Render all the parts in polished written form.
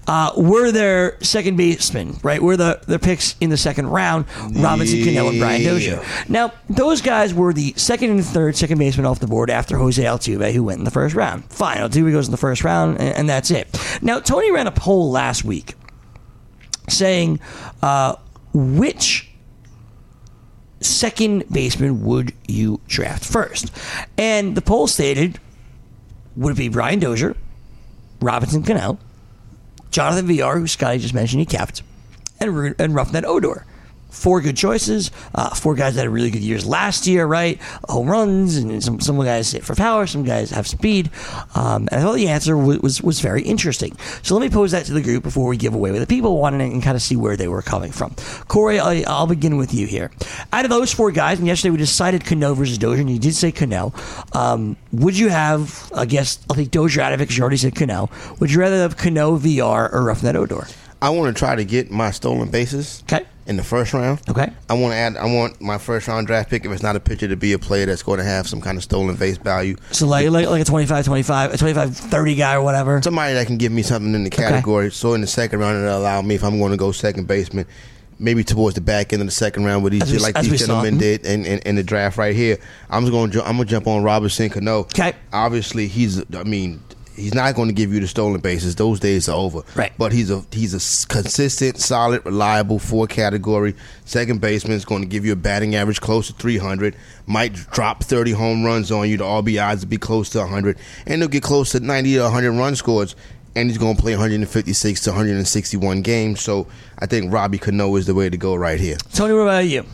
were their second baseman, right? Were their picks in the second round, Robinson Cano and Brian Dozier. Now, those guys were the second and third second baseman off the board after Jose Altuve, who went in the first round. Fine, Altuve goes in the first round, and that's it. Now, Tony ran a poll last week saying which second baseman would you draft first? And the poll stated, would it be Brian Dozier, Robinson Cano, Jonathan Villar, who Scotty just mentioned he kept, and Rougned Odor? Four good choices. Four guys that had really good years last year, right? Home runs, and some guys hit for power, some guys have speed. And I thought the answer was very interesting. So let me pose that to the group before we give away what the people wanted and kind of see where they were coming from. Corey, I'll begin with you here. Out of those four guys, and yesterday we decided Cano versus Dozier, and you did say Cano. Would you have, I guess, I'll take Dozier out of it because you already said Cano. Would you rather have Cano, VR, or Rougned Odor? I want to try to get my stolen bases. Okay. In the first round. Okay. I want my first round draft pick, if it's not a pitcher, to be a player that's going to have some kind of stolen base value. So like a 25-25, a 25-30 guy or whatever. Somebody that can give me something in the category. Okay. So in the second round, it'll allow me, if I'm going to go second baseman, maybe towards the back end of the second round, these gentlemen did in the draft right here. I'm gonna jump on Robinson Cano. Okay. Obviously, he's not going to give you the stolen bases. Those days are over. Right. But he's a consistent, solid, reliable four-category second baseman. Is going to give you a batting average close to 300. Might drop 30 home runs on you. The RBIs will be close to 100. And he'll get close to 90 to 100 run scores. And he's going to play 156 to 161 games. So I think Robbie Cano is the way to go right here. Tony, what about you?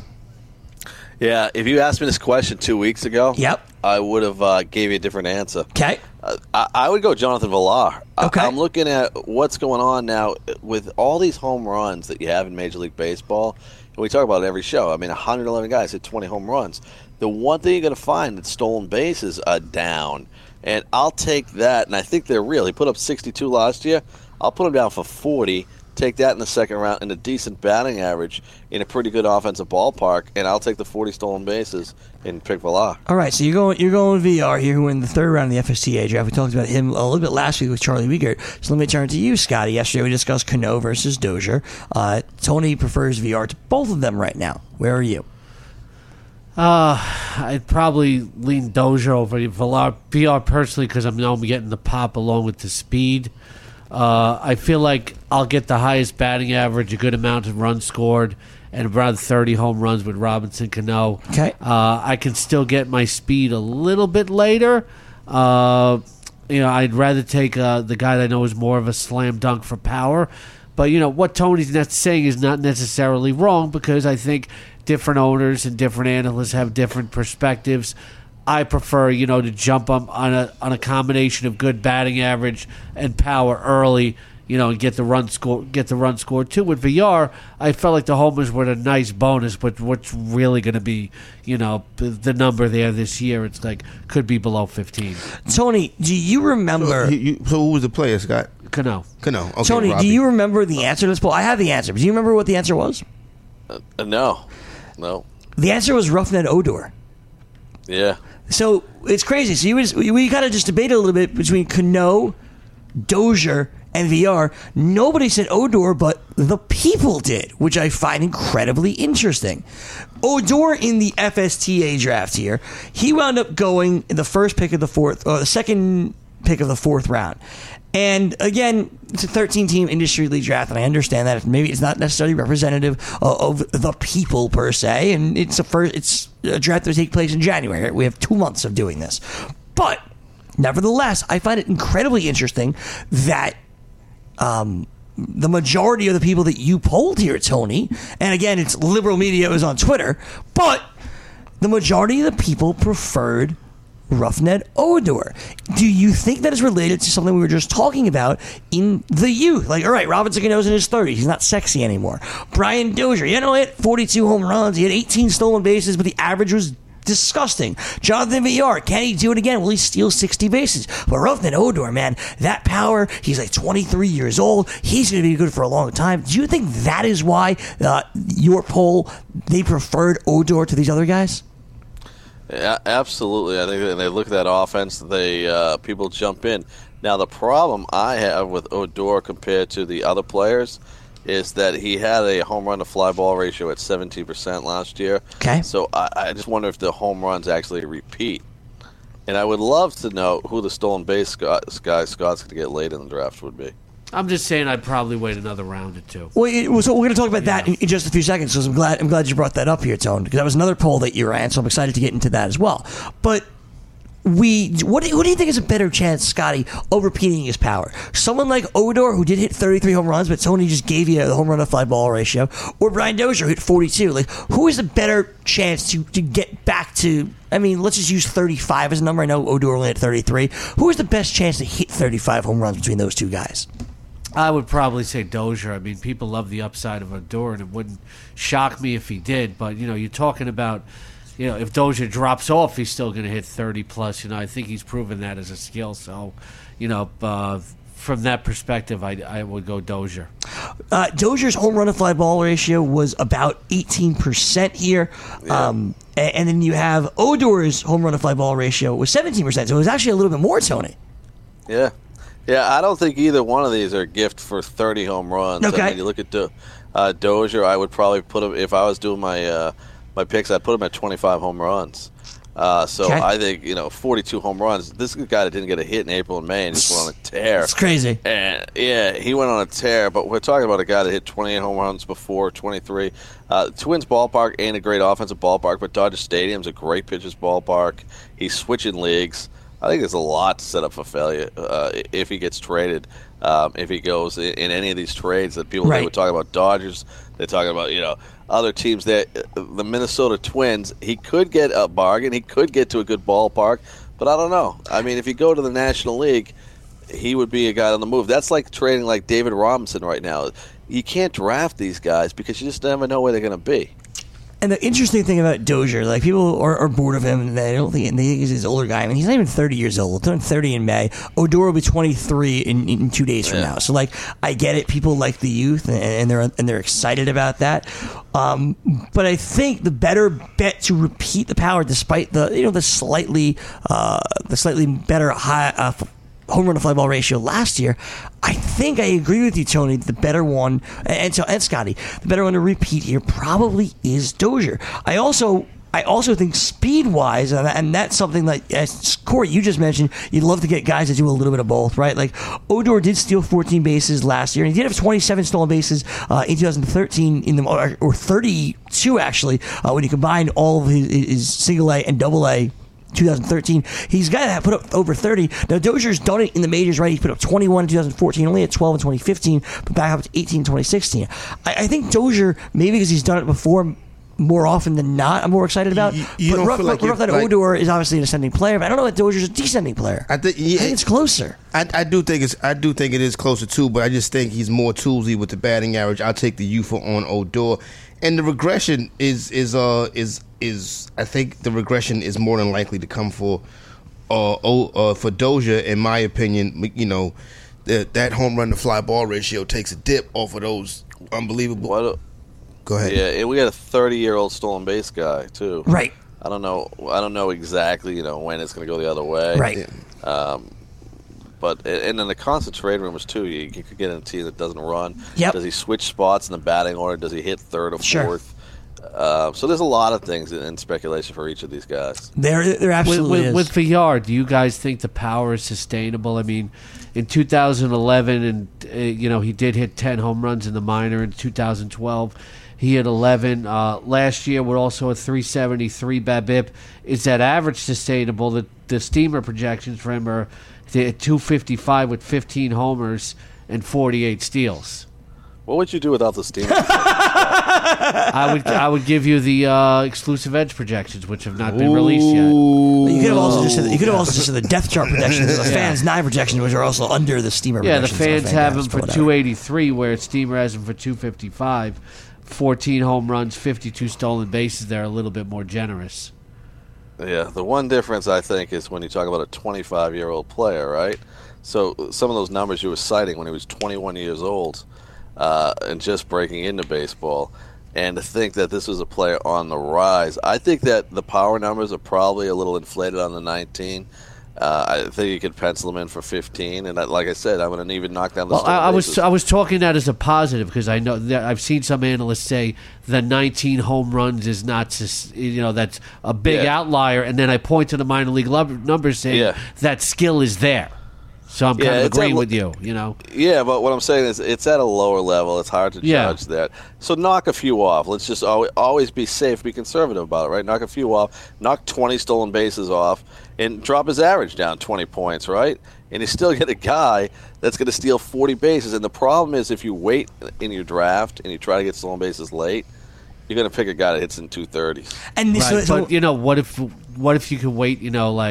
Yeah, if you asked me this question 2 weeks ago, yep, I would have gave you a different answer. Okay. I would go Jonathan Villar. Okay. I'm looking at what's going on now with all these home runs that you have in Major League Baseball. And we talk about it every show. 111 guys hit 20 home runs. The one thing you're going to find that stolen bases are down. And I'll take that, and I think they're real. He put up 62 last year. I'll put him down for 40. Take that in the second round in a decent batting average in a pretty good offensive ballpark, and I'll take the 40 stolen bases and pick Villar. All right, so you're going with VR here, who in the third round of the FSTA draft. We talked about him a little bit last week with Charlie Wiegert. So let me turn to you, Scotty. Yesterday we discussed Cano versus Dozier. Tony prefers VR to both of them right now. Where are you? I'd probably lean Dozier over Villar. VR personally because I'm getting the pop along with the speed. I feel like I'll get the highest batting average, a good amount of runs scored, and around 30 home runs with Robinson Cano. Okay. I can still get my speed a little bit later. I'd rather take the guy that I know is more of a slam dunk for power. But, what Tony's saying is not necessarily wrong because I think different owners and different analysts have different perspectives. I prefer, to jump up on a combination of good batting average and power early, and get the run score too. With VR, I felt like the homers were a nice bonus, but what's really going to be, the number there this year? It's could be below 15. Tony, do you remember? So who was the player, Scott? Cano. Okay, Tony, Robbie. do you remember the answer to this poll? I have the answer, but do you remember what the answer was? No. The answer was Rougned Odor. Yeah. So it's crazy. So we kind of just debated a little bit between Cano, Dozier, and VR. Nobody said Odor, but the people did, which I find incredibly interesting. Odor in the FSTA draft here, he wound up going in the first pick of the fourth, or the second pick of the fourth round. And again, it's a 13-team industry league draft, and I understand that maybe it's not necessarily representative of the people per se, and it's a draft that will take place in January. Right? We have 2 months of doing this. But nevertheless, I find it incredibly interesting that the majority of the people that you polled here, Tony, and again, it's liberal media, it was on Twitter, but the majority of the people preferred Rougned Odor. Do you think that is related to something we were just talking about in the youth? All right, Robinson Cano's in his 30s. He's not sexy anymore. Brian Dozier, he had 42 home runs. He had 18 stolen bases, but the average was disgusting. Jonathan Villar, can he do it again? Will he steal 60 bases? But Rougned Odor, man, that power, he's 23 years old. He's going to be good for a long time. Do you think that is why your poll, they preferred Odor to these other guys? Yeah, absolutely. I think when they look at that offense, people jump in. Now, the problem I have with Odor compared to the other players is that he had a home run to fly ball ratio at 17% last year. Okay. So I just wonder if the home runs actually repeat. And I would love to know who the stolen base guy Scott's going to get late in the draft would be. I'm just saying I'd probably wait another round or two. Well, so we're going to talk about that in just a few seconds. Because I'm glad you brought that up here, Tone. Because that was another poll that you ran, so I'm excited to get into that as well. But what do you think is a better chance, Scotty, of repeating his power? Someone like Odor, who did hit 33 home runs, but Tony just gave you the home run to fly ball ratio, or Brian Dozier, who hit 42. Like, who is a better chance to get back to? I mean, let's just use 35 as a number. I know Odor only hit 33. Who is the best chance to hit 35 home runs between those two guys? I would probably say Dozier. I mean, people love the upside of Odor, and it wouldn't shock me if he did. But, you're talking about, if Dozier drops off, he's still going to hit 30-plus. I think he's proven that as a skill. So, from that perspective, I would go Dozier. Dozier's home run to fly ball ratio was about 18% here. Yeah. And then you have Odor's home run to fly ball ratio was 17%. So it was actually a little bit more, Tony. Yeah. Yeah, I don't think either one of these are a gift for 30 home runs. Okay. I mean, you look at Dozier, I would probably put him, if I was doing my picks, I'd put him at 25 home runs. Okay. I think, 42 home runs. This is a guy that didn't get a hit in April and May and just went on a tear. It's crazy. And, yeah, he went on a tear, but we're talking about a guy that hit 28 home runs before, 23. Twins ballpark ain't a great offensive ballpark, but Dodger Stadium's a great pitcher's ballpark. He's switching leagues. I think there's a lot to set up for failure if he gets traded. If he goes in any of these trades that people they would talk about Dodgers, they're talking about other teams. That the Minnesota Twins, he could get a bargain, he could get to a good ballpark, but I don't know. I mean, if you go to the National League, he would be a guy on the move. That's like trading like David Robinson right now. You can't draft these guys because you just never know where they're going to be. And the interesting thing about Dozier, like people are bored of him, and they don't think he's an older guy. I mean, he's not even 30 years old. He'll turn 30 in May. Odor will be 23 in 2 days from now. So, I get it. People like the youth, and they're excited about that. But I think the better bet to repeat the power, despite the slightly better high home run to fly ball ratio last year, I think I agree with you, Tony. The better one, and Scotty, the better one to repeat here probably is Dozier. I also think speed-wise, and that's something like, as Corey, you just mentioned, you'd love to get guys that do a little bit of both, right? Like, Odor did steal 14 bases last year, and he did have 27 stolen bases in 2013, or 32, actually, when you combine all of his single-A and double-A 2013. He's got to put up over 30. Now, Dozier's done it in the majors, right? He put up 21 in 2014, only at 12 in 2015, but back up to 18 in 2016. I think Dozier, maybe because he's done it before more often than not, I'm more excited about. You don't feel like that Odor is obviously an ascending player, but I don't know that Dozier's a descending player. I think it's closer. I do think it is closer too, but I just think he's more toolsy with the batting average. I'll take the youth on Odor, and the regression is I think the regression is more than likely to come for Dozier, in my opinion. That home run to fly ball ratio takes a dip off of those unbelievable. Go ahead. Yeah, and we got a 30-year-old stolen base guy too. Right. I don't know exactly when it's going to go the other way. Right. But and then the constant trade rumors too. You could get in a team that doesn't run. Yep. Does he switch spots in the batting order? Does he hit third or fourth? Sure. So there's a lot of things in speculation for each of these guys. There absolutely is. With Villar, do you guys think the power is sustainable? I mean, in 2011, and he did hit 10 home runs in the minor. In 2012, he hit 11. Last year, with also a 373 BABIP. Is that average sustainable? The steamer projections for him are at 255 with 15 homers and 48 steals. What would you do without the steamer? I would give you the exclusive edge projections, which have not been released yet. You could have also just said the depth chart projections, the fans' 9 projections, which are also under the steamer. Yeah, the projections. fans have him for 283, where steamer has him for 255. 14 home runs, 52 stolen bases. They're a little bit more generous. Yeah, the one difference I think is when you talk about a 25-year-old player, right? So some of those numbers you were citing when he was 21 years old and just breaking into baseball, and to think that this was a player on the rise, I think that the power numbers are probably a little inflated on the 19. I think you could pencil him in for 15, and like I said, I'm going to even knock down the. Well, I was talking that as a positive because I know that I've seen some analysts say the 19 home runs is not, that's a big outlier, and then I point to the minor league numbers saying that skill is there. So I'm kind of agreeing with you, Yeah, but what I'm saying is it's at a lower level. It's hard to judge that. So knock a few off. Let's just always be safe, be conservative about it, right? Knock a few off. Knock 20 stolen bases off and drop his average down 20 points, right? And you still get a guy that's going to steal 40 bases. And the problem is if you wait in your draft and you try to get stolen bases late, you're going to pick a guy that hits in 230s. And but, what if you could wait,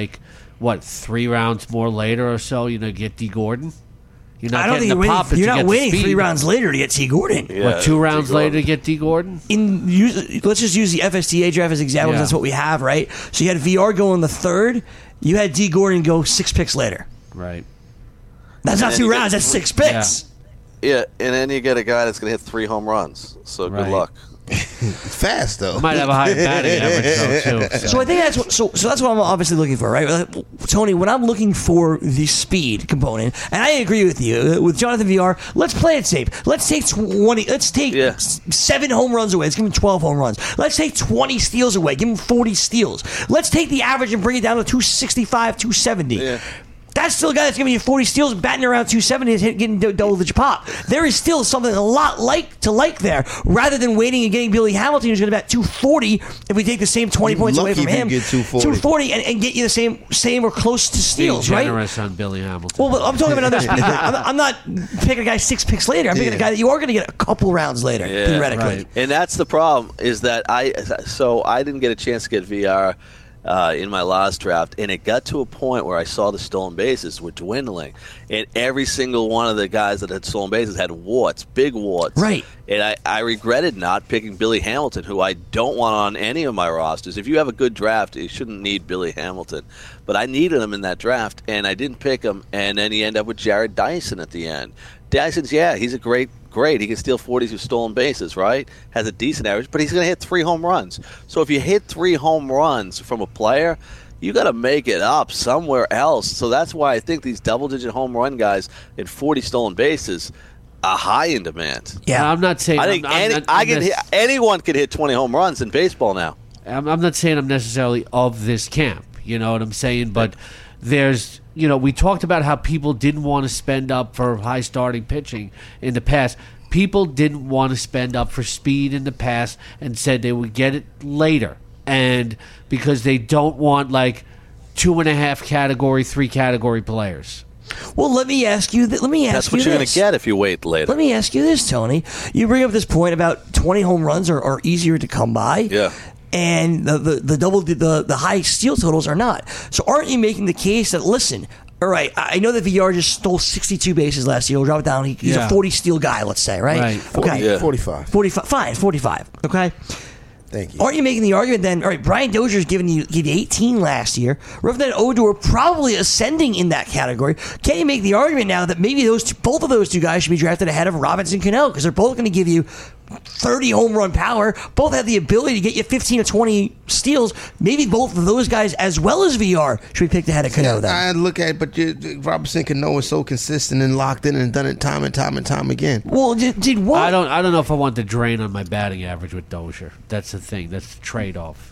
3 rounds more later or so, get D. Gordon? You're not getting the pop. You're not waiting 3 rounds later to get T. Gordon. Yeah, 2 rounds later to get D. Gordon? Let's just use the FSTA draft as example. That's what we have, right? So you had VR go in the 3rd. You had D. Gordon go 6 picks later. Right. That's not 2 rounds. That's 6 picks. Yeah, and then you get a guy that's going to hit 3 home runs. So good luck. Fast though. Might have a higher batting average though too. So I think that's what I'm obviously looking for, right? Tony, when I'm looking for the speed component, and I agree with you with Jonathan VR, let's play it safe. Let's take 20. Let's take 7 home runs away. Let's give him 12 home runs. Let's take 20 steals away. Give him 40 steals. Let's take the average and bring it down to 265, 270. Yeah. That's still a guy that's giving you 40 steals, batting around 270, and getting double-digit pop. There is still something a lot like there, rather than waiting and getting Billy Hamilton, who's going to bat 240 if we take the same 20 points away from him. Get 240 and get you the same or close to steals, being right? Generous on Billy Hamilton. Well, but I'm talking about other speed. I'm not picking a guy 6 picks later. I'm picking a guy that you are going to get a couple rounds later, theoretically. Right. And that's the problem, is that I didn't get a chance to get VR in my last draft, and it got to a point where I saw the stolen bases were dwindling, and every single one of the guys that had stolen bases had warts, big warts. Right. And I regretted not picking Billy Hamilton, who I don't want on any of my rosters. If you have a good draft, you shouldn't need Billy Hamilton. But I needed him in that draft, and I didn't pick him, and then you end up with Jared Dyson at the end. Dyson's, he's a great. He can steal 40s with stolen bases, right? Has a decent average, but he's going to hit 3 home runs. So if you hit 3 home runs from a player, you got to make it up somewhere else. So that's why I think these double-digit home run guys and 40 stolen bases are high in demand. Yeah, I'm not saying. I think anyone can hit 20 home runs in baseball now. I'm not saying I'm necessarily of this camp. You know what I'm saying? But there's, we talked about how people didn't want to spend up for high starting pitching in the past. People didn't want to spend up for speed in the past and said they would get it later. And because they don't want 2.5 category, 3 category players. Well, let me ask you. That's what you're going to get if you wait later. Let me ask you this, Tony. You bring up this point about 20 home runs are easier to come by. Yeah. And the high steal totals are not. So aren't you making the case that, listen, all right, I know that VR just stole 62 bases last year. We'll drop it down. He's a 40 steal guy, let's say, right? Okay. 45. 45. Fine, 45. Okay. Thank you. Aren't you making the argument then, all right, Brian Dozier's gave you 18 last year. Rougned Odor probably ascending in that category. Can you make the argument now that maybe both of those two guys should be drafted ahead of Robinson Cano because they're both going to give you 30 home run power, both have the ability to get you 15 or 20 steals. Maybe both of those guys, as well as VR, should be picked ahead of Cano then. I look at it, but Robinson Cano is so consistent and locked in and done it time and time again. Well, did what? I don't know if I want the drain on my batting average with Dozier. That's the thing. That's the trade-off.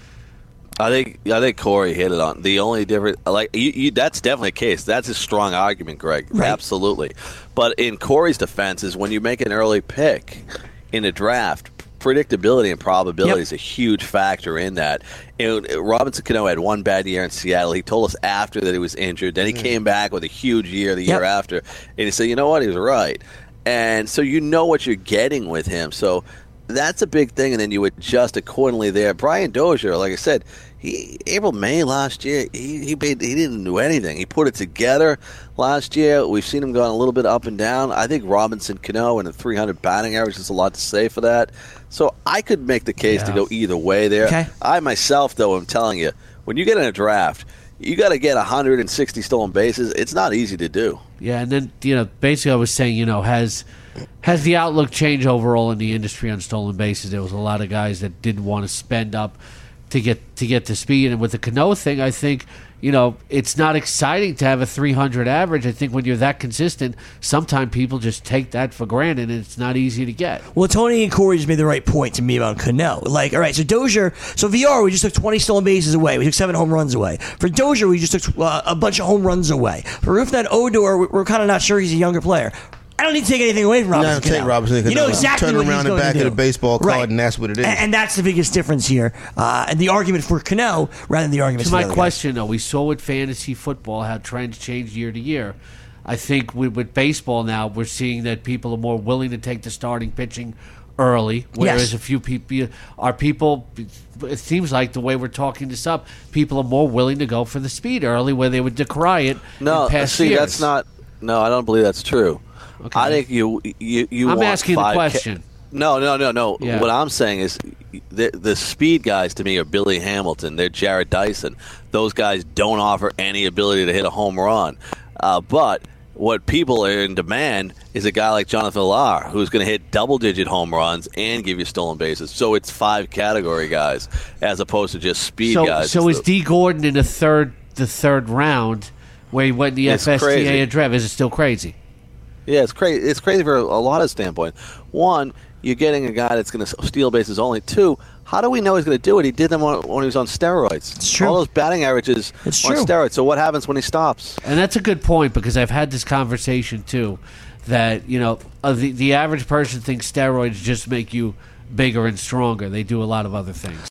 I think Corey hit it on the only difference. That's definitely a case. That's a strong argument, Greg. Right. Absolutely. But in Corey's defense is when you make an early pick in a draft, predictability and probability is a huge factor in that. And Robinson Cano had one bad year in Seattle. He told us after that he was injured. Then he came back with a huge year the year after. And he said, you know what, he was right. And so you know what you're getting with him. So that's a big thing, and then you adjust accordingly there. Brian Dozier, like I said, May last year, he didn't do anything. He put it together last year. We've seen him going a little bit up and down. I think Robinson Cano and a 300 batting average is a lot to say for that. So I could make the case to go either way there. Okay. I myself, though, am telling you, when you get in a draft, you got to get 160 stolen bases. It's not easy to do. Yeah, and then, basically I was saying, has the outlook changed overall in the industry on stolen bases? There was a lot of guys that didn't want to spend up to get to speed. And with the Cano thing, I think, it's not exciting to have a 300 average. I think when you're that consistent, sometimes people just take that for granted, and it's not easy to get. Well, Tony and Corey just made the right point to me about Cano. Like, all right, so Dozier, VR, we just took 20 stolen bases away. We took 7 home runs away. For Dozier, we just took a bunch of home runs away. For Rougned Odor, we're kind of not sure he's a younger player. I don't need to take anything away from Robinson. Take Robinson. You know exactly turn what around he's the going back to do. of the baseball card, Right. and that's what it is. And that's the biggest difference here. And the argument for Cano rather than the argument To for the my other question, though, we saw with fantasy football how trends change year to year. I think with baseball now, we're seeing that people are more willing to take the starting pitching early, whereas Yes. a few people it seems like the way we're talking this up, people are more willing to go for the speed early, where they would decry it No, in past see, years. that's not. No, I don't believe that's true. Okay. I think you I'm want asking the 5K. question. No. Yeah. What I'm saying is the speed guys to me are Billy Hamilton. They're Jared Dyson. Those guys don't offer any ability to hit a home run. But what people are in demand is a guy like Jonathan Villar, who's going to hit double-digit home runs and give you stolen bases. So it's 5 category guys as opposed to just speed guys. So is D. Gordon in the third round where he went in the It's FSTA crazy. and Trev? Is it still crazy? Yeah, it's crazy. It's crazy for a lot of standpoints. One, you're getting a guy that's going to steal bases only. 2, how do we know he's going to do it? He did them when he was on steroids. It's true. All those batting averages It's on true. steroids. So what happens when he stops? And that's a good point, because I've had this conversation too, that the average person thinks steroids just make you bigger and stronger. They do a lot of other things.